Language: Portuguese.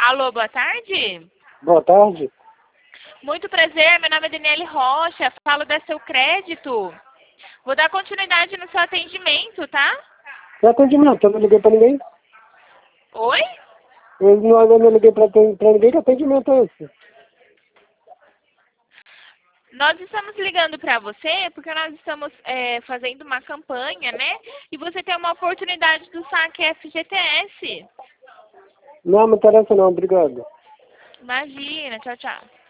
Alô, boa tarde. Boa tarde. Muito prazer, meu nome é Daniele Rocha, falo da Seu Crédito. Vou dar continuidade no seu atendimento, tá? Que atendimento? Eu não liguei pra ninguém. Oi? Eu não liguei pra ninguém. Que atendimento é esse? Nós estamos ligando para você porque nós estamos fazendo uma campanha, né? E você tem uma oportunidade do saque FGTS. Não, não interessa não. Obrigado. Imagina, tchau, tchau.